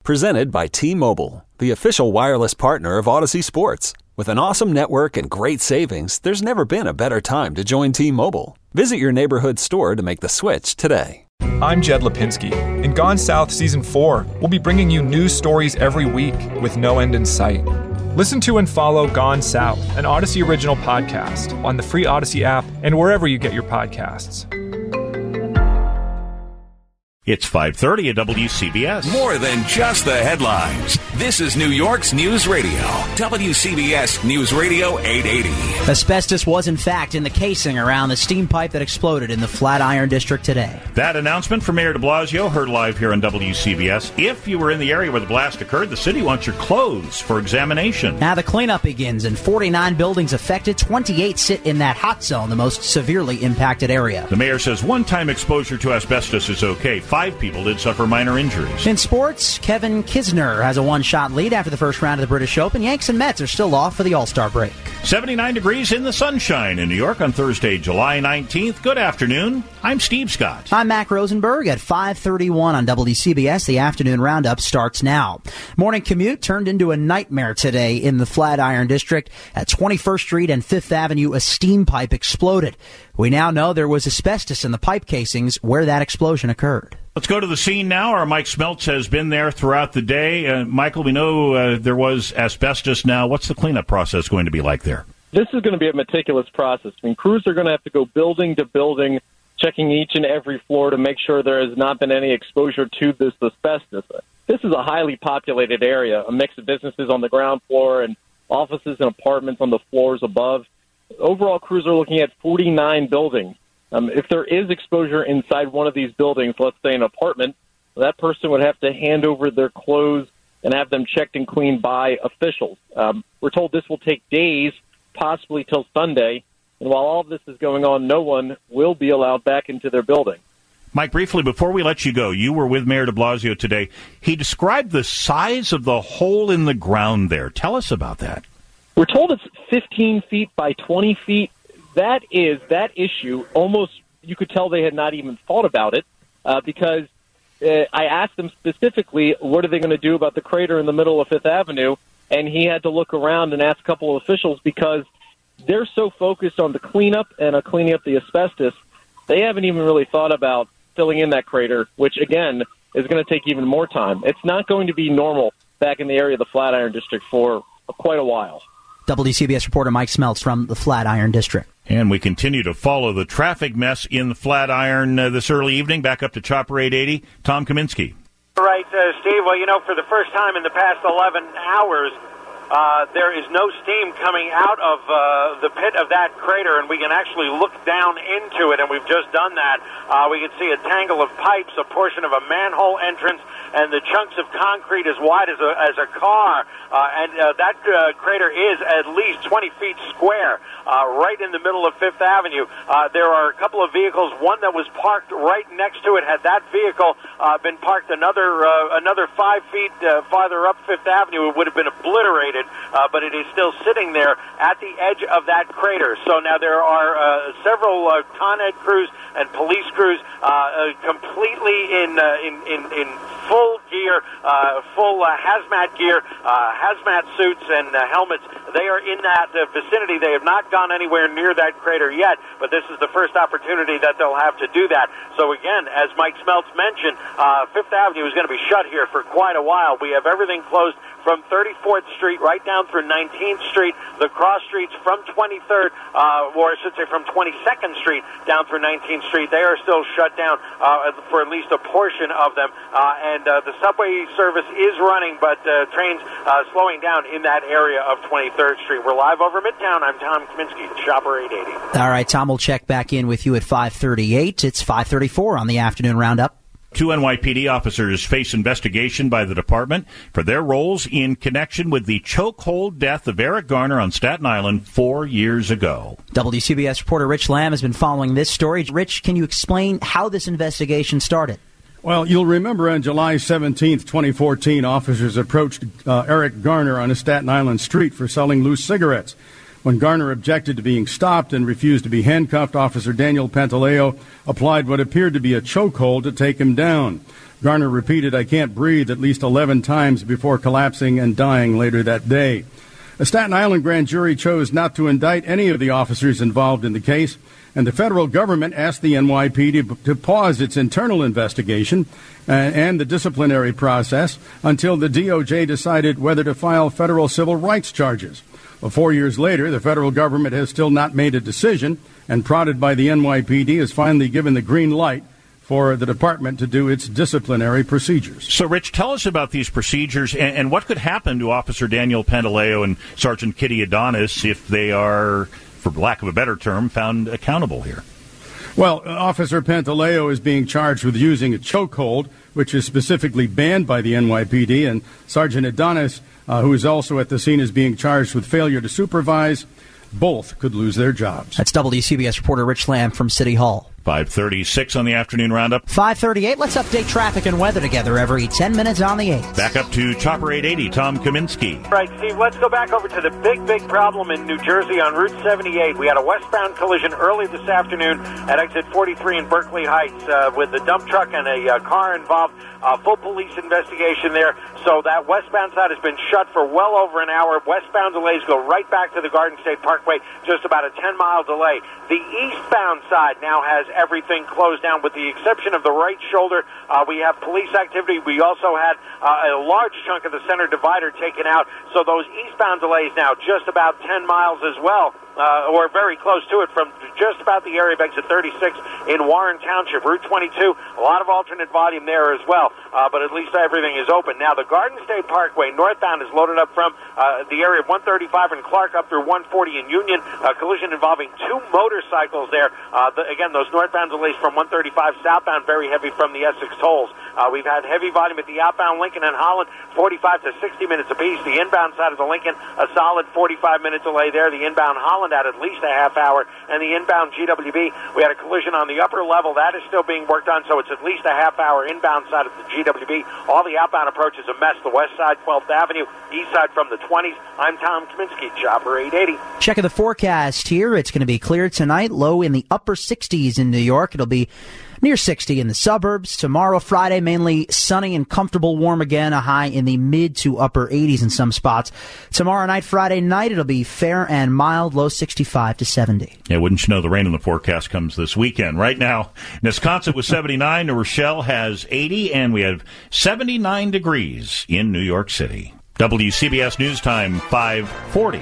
Presented by T-Mobile, the official wireless partner of Odyssey Sports. With an awesome network and great savings, there's never been a better time to join T-Mobile. Visit your neighborhood store to make the switch today. I'm Jed Lipinski. In Gone South Season 4, we'll be bringing you news stories every week with no end in sight. Listen to and follow Gone South, an Odyssey original podcast, on the free Odyssey app and wherever you get your podcasts. It's 5:30 at WCBS. More than just the headlines. This is New York's News Radio. WCBS News Radio 880. Asbestos was, in fact, in the casing around the steam pipe that exploded in the Flatiron District today. That announcement from Mayor de Blasio heard live here on WCBS. If you were in the area where the blast occurred, the city wants your clothes for examination. Now the cleanup begins, and 49 buildings affected. 28 sit in that hot zone, the most severely impacted area. The mayor says one-time exposure to asbestos is okay. 5 people did suffer minor injuries. In sports, Kevin Kisner has a one-shot lead after the first round of the British Open. Yanks and Mets are still off for the All-Star break. 79 degrees in the sunshine in New York on Thursday, July 19th. Good afternoon. I'm Steve Scott. I'm Mac Rosenberg at 5:31 on WCBS. The afternoon roundup starts now. Morning commute turned into a nightmare today in the Flatiron District. At 21st Street and 5th Avenue, a steam pipe exploded. We now know there was asbestos in the pipe casings where that explosion occurred. Let's go to the scene now. Our Mike Smeltz has been there throughout the day. Michael, we know there was asbestos now. What's the cleanup process going to be like there? This is going to be a meticulous process. I mean, crews are going to have to go building to building, checking each and every floor to make sure there has not been any exposure to this asbestos. This is a highly populated area, a mix of businesses on the ground floor and offices and apartments on the floors above. Overall, crews are looking at 49 buildings. If there is exposure inside one of these buildings, let's say an apartment, that person would have to hand over their clothes and have them checked and cleaned by officials. We're told this will take days, possibly till Sunday. And while all of this is going on, no one will be allowed back into their building. Mike, briefly, before we let you go, you were with Mayor de Blasio today. He described the size of the hole in the ground there. Tell us about that. We're told it's 15 feet by 20 feet. That issue, almost you could tell they had not even thought about it because I asked them specifically, what are they going to do about the crater in the middle of 5th Avenue? And he had to look around and ask a couple of officials because they're so focused on the cleanup and cleaning up the asbestos, they haven't even really thought about filling in that crater, which, again, is going to take even more time. It's not going to be normal back in the area of the Flatiron District for quite a while. WCBS reporter Mike Smeltz from the Flatiron District. And we continue to follow the traffic mess in the Flatiron this early evening. Back up to Chopper 880. Tom Kaminsky. Right, Steve. Well, for the first time in the past 11 hours, there is no steam coming out of the pit of that crater, and we can actually look down into it, and we've just done that. We can see a tangle of pipes, a portion of a manhole entrance, and the chunks of concrete as wide as a car. That crater is at least 20 feet square, right in the middle of 5th Avenue. There are a couple of vehicles. One that was parked right next to it. Had that vehicle been parked another 5 feet farther up 5th Avenue, it would have been obliterated, but it is still sitting there at the edge of that crater. So now there are several Con Ed crews and police crews completely in full gear, full hazmat gear, hazmat suits and helmets. They are in that vicinity. They have not gone anywhere near that crater yet, but this is the first opportunity that they'll have to do that. So again, as Mike Smeltz mentioned, 5th Avenue is going to be shut here for quite a while. We have everything closed from 34th Street right down through 19th Street, the cross streets from 23rd, or I should say from 22nd Street down through 19th Street. They are still shut down for at least a portion of them. And the subway service is running, but trains slowing down in that area of 23rd Street. We're live over Midtown. I'm Tom Kaminsky, Shopper 880. All right, Tom, we'll check back in with you at 5:38. It's 5:34 on the afternoon roundup. 2 NYPD officers face investigation by the department for their roles in connection with the chokehold death of Eric Garner on Staten Island 4 years ago. WCBS reporter Rich Lamb has been following this story. Rich, can you explain how this investigation started? Well, you'll remember on July 17th, 2014, officers approached Eric Garner on a Staten Island street for selling loose cigarettes. When Garner objected to being stopped and refused to be handcuffed, Officer Daniel Pantaleo applied what appeared to be a chokehold to take him down. Garner repeated, "I can't breathe," at least 11 times before collapsing and dying later that day. A Staten Island grand jury chose not to indict any of the officers involved in the case, and the federal government asked the NYPD to pause its internal investigation and the disciplinary process until the DOJ decided whether to file federal civil rights charges. Well, 4 years later, the federal government has still not made a decision, and prodded by the NYPD has finally given the green light for the department to do its disciplinary procedures. So, Rich, tell us about these procedures and what could happen to Officer Daniel Pantaleo and Sergeant Kitty Adonis if they are, for lack of a better term, found accountable here. Well, Officer Pantaleo is being charged with using a chokehold, which is specifically banned by the NYPD, and Sergeant Adonis, who is also at the scene, is being charged with failure to supervise. Both could lose their jobs. That's WCBS reporter Rich Lamb from City Hall. 5:36 on the afternoon roundup. 5:38. Let's update traffic and weather together every 10 minutes on the 8th. Back up to Chopper 880, Tom Kaminsky. Right, Steve, let's go back over to the big problem in New Jersey on Route 78. We had a westbound collision early this afternoon at exit 43 in Berkeley Heights with a dump truck and a car involved. Full police investigation there. So that westbound side has been shut for well over an hour. Westbound delays go right back to the Garden State Parkway, just about a 10-mile delay. The eastbound side now has everything closed down with the exception of the right shoulder. We have police activity. We also had a large chunk of the center divider taken out. So those eastbound delays now just about 10 miles as well. Or very close to it from just about the area of exit 36 in Warren Township. Route 22, a lot of alternate volume there as well, but at least everything is open. Now, the Garden State Parkway northbound is loaded up from the area of 135 and Clark up through 140 in Union. A collision involving two motorcycles there. Again, those northbound delays from 135 southbound, very heavy from the Essex tolls. We've had heavy volume at the outbound Lincoln and Holland, 45 to 60 minutes apiece. The inbound side of the Lincoln, a solid 45-minute delay there. The inbound Holland at least a half hour, and the inbound GWB, we had a collision on the upper level. That is still being worked on, so it's at least a half hour inbound side of the GWB. All the outbound approaches a mess. The west side, 12th Avenue, east side from the 20s. I'm Tom Kaminsky, Chopper 880. Checking the forecast here. It's going to be clear tonight, low in the upper 60s in New York. It'll be near 60 in the suburbs. Tomorrow, Friday, mainly sunny and comfortable, warm again, a high in the mid to upper 80s in some spots. Tomorrow night, Friday night, it'll be fair and mild, low 65 to 70. Yeah, wouldn't you know the rain in the forecast comes this weekend. Right now, Wisconsin was 79, New Rochelle has 80, and we have 79 degrees in New York City. WCBS News Time, 5:40.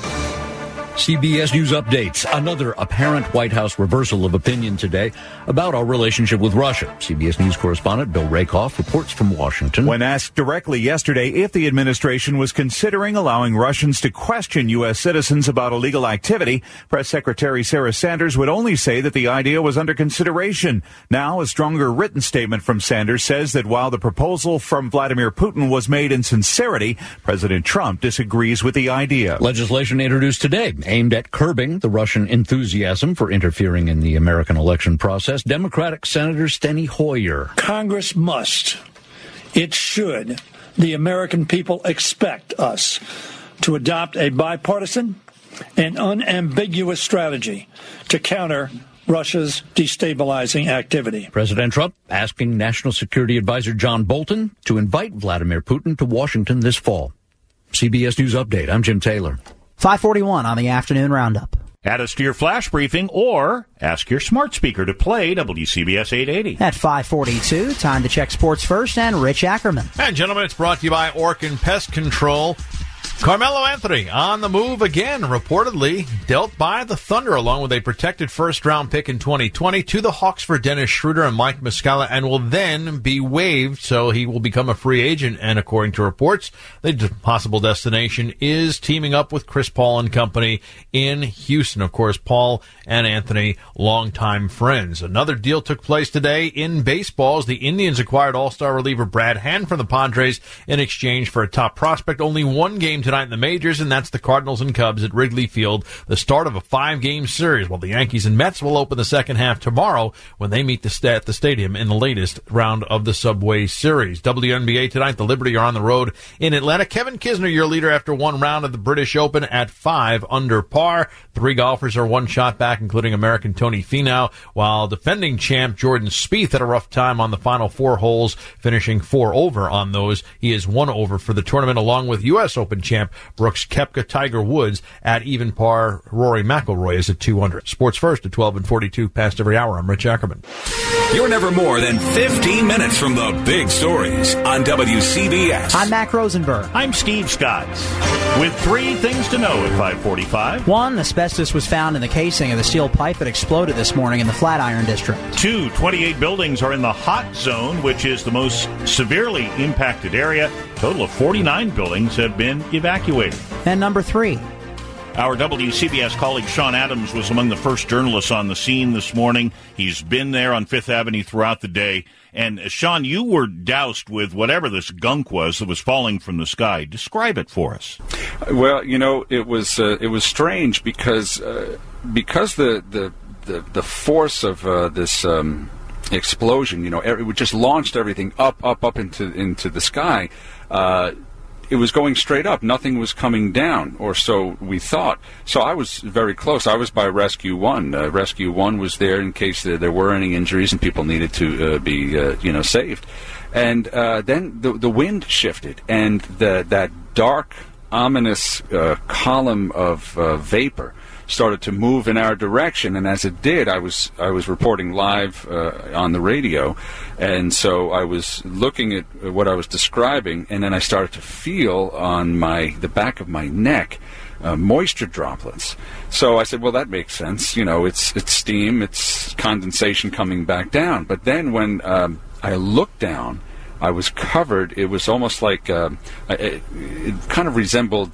CBS News updates. Another apparent White House reversal of opinion today about our relationship with Russia. CBS News correspondent Bill Rakoff reports from Washington. When asked directly yesterday if the administration was considering allowing Russians to question U.S. citizens about illegal activity, Press Secretary Sarah Sanders would only say that the idea was under consideration. Now, a stronger written statement from Sanders says that while the proposal from Vladimir Putin was made in sincerity, President Trump disagrees with the idea. Legislation introduced today aimed at curbing the Russian enthusiasm for interfering in the American election process. Democratic Senator Steny Hoyer. Congress must, it should, the American people expect us to adopt a bipartisan and unambiguous strategy to counter Russia's destabilizing activity. President Trump asking National Security Advisor John Bolton to invite Vladimir Putin to Washington this fall. CBS News Update. I'm Jim Taylor. 5:41 on the afternoon roundup. Add us to your flash briefing or ask your smart speaker to play WCBS 880. At 5:42, time to check sports first and Rich Ackerman. And gentlemen, it's brought to you by Orkin Pest Control. Carmelo Anthony on the move again, reportedly dealt by the Thunder along with a protected first-round pick in 2020 to the Hawks for Dennis Schroeder and Mike Muscala, and will then be waived, so he will become a free agent. And according to reports, the possible destination is teaming up with Chris Paul and company in Houston. Of course, Paul and Anthony, longtime friends. Another deal took place today in baseball as the Indians acquired all-star reliever Brad Hand from the Padres in exchange for a top prospect. Only one game tonight in the majors, and that's the Cardinals and Cubs at Wrigley Field, the start of a 5-game series. While the Yankees and Mets will open the second half tomorrow when they meet at the stadium in the latest round of the Subway Series. WNBA tonight, the Liberty are on the road in Atlanta. Kevin Kisner, your leader after one round of the British Open at 5 under par. 3 golfers are one shot back, including American Tony Finau, while defending champ Jordan Spieth had a rough time on the final 4 holes, finishing 4 over on those. He is 1 over for the tournament, along with U.S. Open champ Brooks Koepka. Tiger Woods at even par. Rory McIlroy is at 2 under. Sports First at 12 and 42 past every hour. I'm Rich Ackerman. You're never more than 15 minutes from the big stories on WCBS. I'm Mac Rosenberg. I'm Steve Scotts with 3 things to know at 5:45. 1, asbestos was found in the casing of the steel pipe that exploded this morning in the Flatiron District. 2, 28 buildings are in the hot zone, which is the most severely impacted area. A total of 49 buildings have been evacuated. And number 3. Our WCBS colleague Sean Adams was among the first journalists on the scene this morning. He's been there on Fifth Avenue throughout the day. And, Sean, you were doused with whatever this gunk was that was falling from the sky. Describe it for us. Well, it was strange because the force of this explosion, it just launched everything up into the sky. It was going straight up. Nothing was coming down, or so we thought. So I was very close. I was by Rescue 1. Rescue 1 was there in case there were any injuries and people needed to be saved. And then the wind shifted, and that dark, ominous column of vapor started to move in our direction, and as it did, I was reporting live on the radio, and so I was looking at what I was describing, and then I started to feel on the back of my neck moisture droplets. So I said, well, that makes sense. It's steam, it's condensation coming back down. But then when I looked down, I was covered. It was almost like it kind of resembled.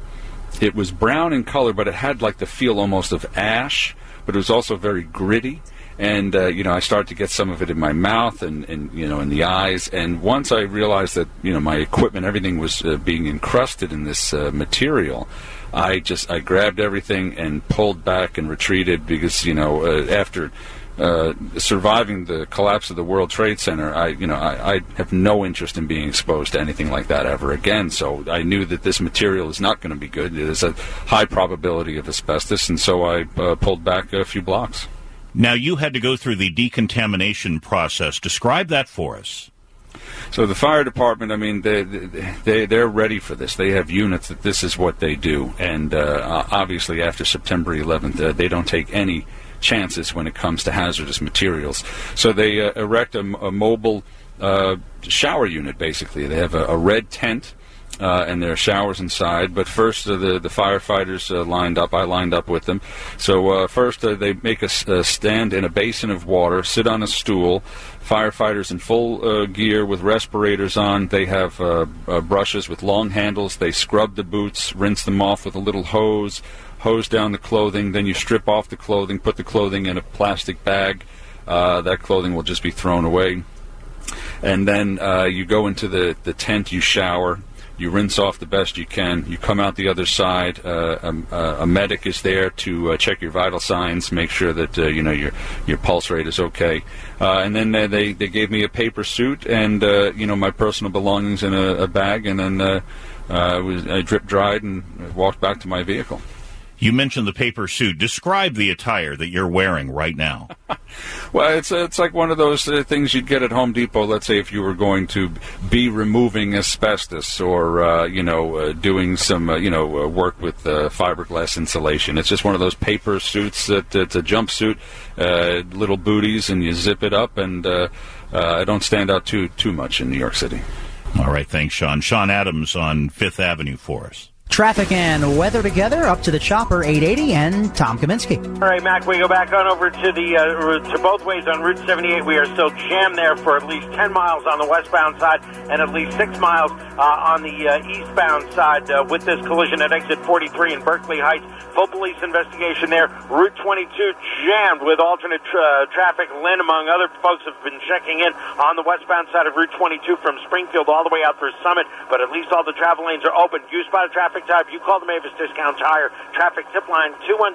It was brown in color, but it had like the feel almost of ash, but it was also very gritty. And, I started to get some of it in my mouth and in the eyes. And once I realized that, my equipment, everything was being encrusted in this material, I grabbed everything and pulled back and retreated because, after surviving the collapse of the World Trade Center, I have no interest in being exposed to anything like that ever again. So I knew that this material is not going to be good. There's a high probability of asbestos, and so I pulled back a few blocks. Now, you had to go through the decontamination process. Describe that for us. So the fire department, they're ready for this. They have units that this is what they do. And obviously after September 11th, they don't take any chances when it comes to hazardous materials. So they erect a mobile shower unit, basically. They have a red tent, and there are showers inside. But first, the firefighters lined up. I lined up with them. So first, they make us stand in a basin of water, sit on a stool. Firefighters in full gear with respirators on. They have brushes with long handles. They scrub the boots, rinse them off with a little hose down the clothing. Then you strip off the clothing, put the clothing in a plastic bag. That clothing will just be thrown away. And then you go into the tent, you shower. You rinse off the best you can. You come out the other side. A medic is there to check your vital signs, make sure that your pulse rate is okay. And then they gave me a paper suit and my personal belongings in a bag. And then I drip dried and walked back to my vehicle. You mentioned the paper suit. Describe the attire that you're wearing right now. Well, it's like one of those things you'd get at Home Depot. Let's say if you were going to be removing asbestos or doing some work with fiberglass insulation. It's just one of those paper suits that it's a jumpsuit, little booties, and you zip it up, and I don't stand out too much in New York City. All right, thanks, Sean. Sean Adams on Fifth Avenue for us. Traffic and weather together up to the Chopper 880 and Tom Kaminsky. All right, Mac, we go back on over to the to both ways on Route 78. We are still jammed there for at least 10 miles on the westbound side and at least 6 miles on the eastbound side with this collision at exit 43 in Berkeley Heights. Full police investigation there. Route 22 jammed with alternate traffic. Lynn, among other folks, have been checking in on the westbound side of Route 22 from Springfield all the way out for Summit, but at least all the travel lanes are open. You spot a traffic type, you call the Mavis Discount Tire traffic tip line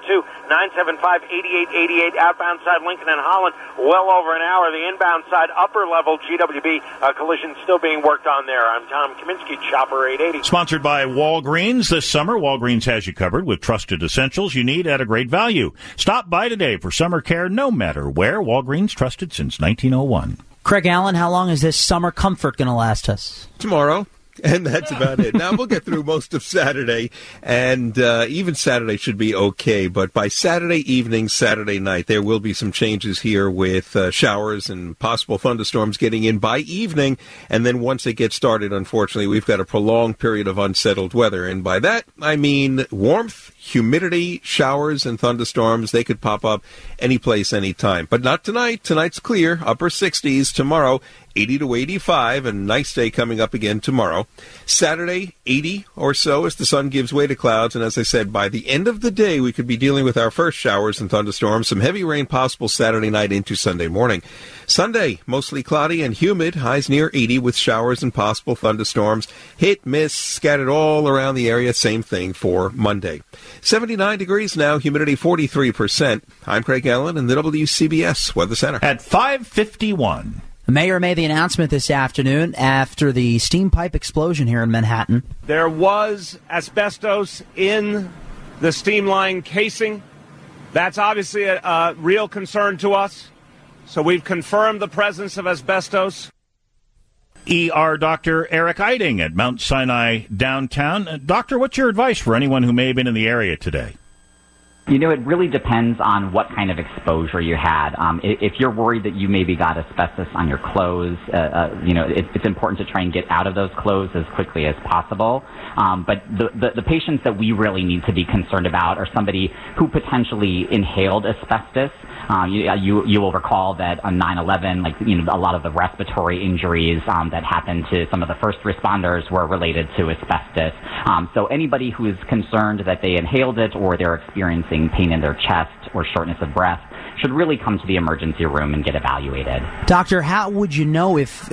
212-975-8888. Outbound side Lincoln and Holland, well over an hour. The inbound side upper level GWB collision still being worked on there. I'm Tom Kaminsky, Chopper 880. Sponsored by Walgreens. This summer, Walgreens has you covered with trusted essentials you need at a great value. Stop by today for summer care no matter where. Walgreens, trusted since 1901. Craig Allen, how long is this summer comfort going to last us? Tomorrow. And that's about it. Now, we'll get through most of Saturday, and even Saturday should be okay. But by Saturday evening, Saturday night, there will be some changes here with showers and possible thunderstorms getting in by evening. And then once it gets started, unfortunately, we've got a prolonged period of unsettled weather. And by that, I mean warmth, humidity, showers, and thunderstorms. They could pop up any place, anytime. But not tonight. Tonight's clear, upper 60s. Tomorrow, 80 to 85, and nice day coming up again tomorrow. Saturday, 80 or so as the sun gives way to clouds. And as I said, by the end of the day, we could be dealing with our first showers and thunderstorms. Some heavy rain possible Saturday night into Sunday morning. Sunday, mostly cloudy and humid. Highs near 80 with showers and possible thunderstorms. Hit, miss, scattered all around the area. Same thing for Monday. 79 degrees now, humidity 43%. I'm Craig Allen in the WCBS Weather Center. At 5:51. The mayor made the announcement this afternoon after the steam pipe explosion here in Manhattan. There was asbestos in the steam line casing. That's obviously a real concern to us. So we've confirmed the presence of asbestos. ER Dr. Eric Eiding at Mount Sinai downtown. Doctor, what's your advice for anyone who may have been in the area today? You know, it really depends on what kind of exposure you had. If you're worried that you maybe got asbestos on your clothes, it's important to try and get out of those clothes as quickly as possible. But the patients that we really need to be concerned about are somebody who potentially inhaled asbestos. You will recall that on 9/11, a lot of the respiratory injuries that happened to some of the first responders were related to asbestos. So anybody who is concerned that they inhaled it or they're experiencing pain in their chest or shortness of breath should really come to the emergency room and get evaluated. Doctor, how would you know if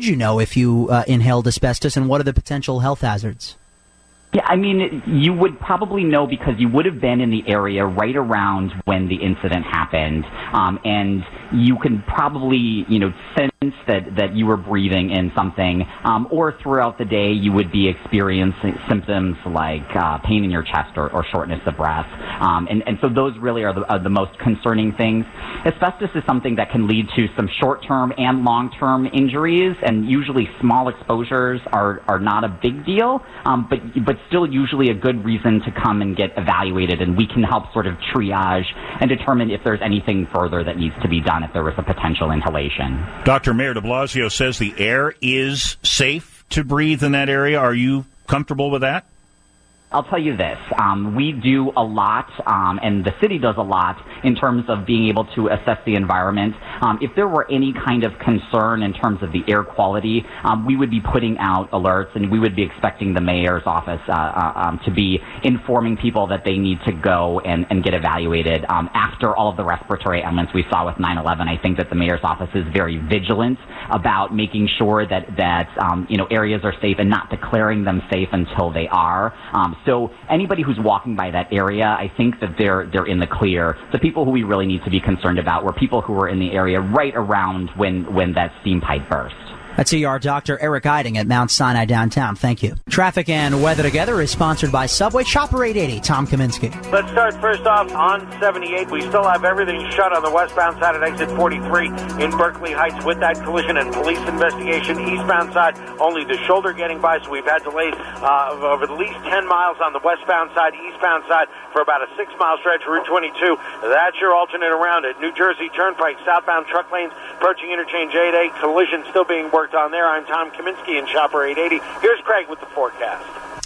you inhaled asbestos, and what are the potential health hazards? Yeah, I mean, you would probably know because you would have been in the area right around when the incident happened, and you can probably, sense that you were breathing in something, or throughout the day you would be experiencing symptoms like pain in your chest or shortness of breath, and so those really are the most concerning things. Asbestos is something that can lead to some short-term and long-term injuries, and usually small exposures are not a big deal, but still usually a good reason to come and get evaluated, and we can help sort of triage and determine if there's anything further that needs to be done if there was a potential inhalation. Dr. Mayor de Blasio says the air is safe to breathe in that area. Are you comfortable with that? I'll tell you this, we do a lot, and the city does a lot in terms of being able to assess the environment. If there were any kind of concern in terms of the air quality, we would be putting out alerts, and we would be expecting the mayor's office to be informing people that they need to go and get evaluated. After all of the respiratory elements we saw with 9/11, I think that the mayor's office is very vigilant about making sure that areas are safe and not declaring them safe until they are. So anybody who's walking by that area, I think that they're in the clear. The people who we really need to be concerned about were people who were in the area right around when that steam pipe burst. That's ER Dr. Eric Eiding at Mount Sinai downtown. Thank you. Traffic and weather together is sponsored by Subway. Chopper 880, Tom Kaminsky. Let's start first off on 78. We still have everything shut on the westbound side at exit 43 in Berkeley Heights with that collision and police investigation. Eastbound side, only the shoulder getting by, so we've had delays of at least 10 miles on the westbound side, eastbound side for about a 6-mile stretch, Route 22. That's your alternate around it. New Jersey Turnpike, southbound truck lanes, approaching interchange 8A, collision still being worked on there. I'm Tom Kaminsky in Chopper 880. Here's Craig with the forecast.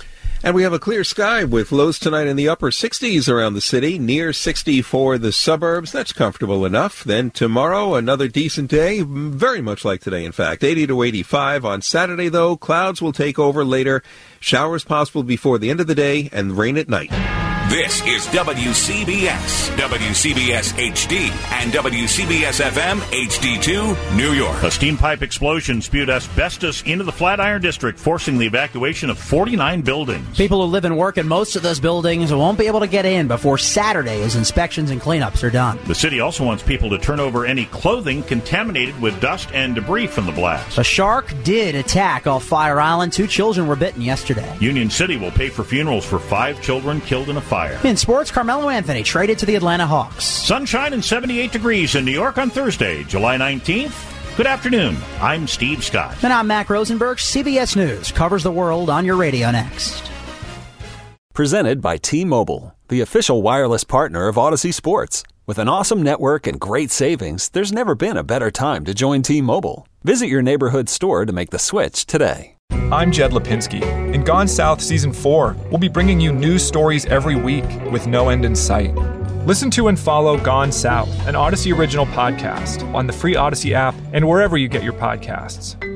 And we have a clear sky with lows tonight in the upper 60s around the city, near 60 for the suburbs. That's comfortable enough. Then tomorrow, another decent day, very much like today, in fact. 80 to 85. On Saturday, though, clouds will take over later. Showers possible before the end of the day and rain at night. This is WCBS, WCBS HD, and WCBS-FM HD2, New York. A steam pipe explosion spewed asbestos into the Flatiron District, forcing the evacuation of 49 buildings. People who live and work in most of those buildings won't be able to get in before Saturday as inspections and cleanups are done. The city also wants people to turn over any clothing contaminated with dust and debris from the blast. A shark did attack off Fire Island. 2 children were bitten yesterday. Union City will pay for funerals for 5 children killed in a fire. In sports, Carmelo Anthony traded to the Atlanta Hawks. Sunshine and 78 degrees in New York on Thursday, July 19th. Good afternoon. I'm Steve Scott. And I'm Mac Rosenberg. CBS News covers the world on your radio next. Presented by T-Mobile, the official wireless partner of Odyssey Sports. With an awesome network and great savings, there's never been a better time to join T-Mobile. Visit your neighborhood store to make the switch today. I'm Jed Lipinski. In Gone South Season 4, we'll be bringing you news stories every week with no end in sight. Listen to and follow Gone South, an Odyssey original podcast, on the free Odyssey app and wherever you get your podcasts.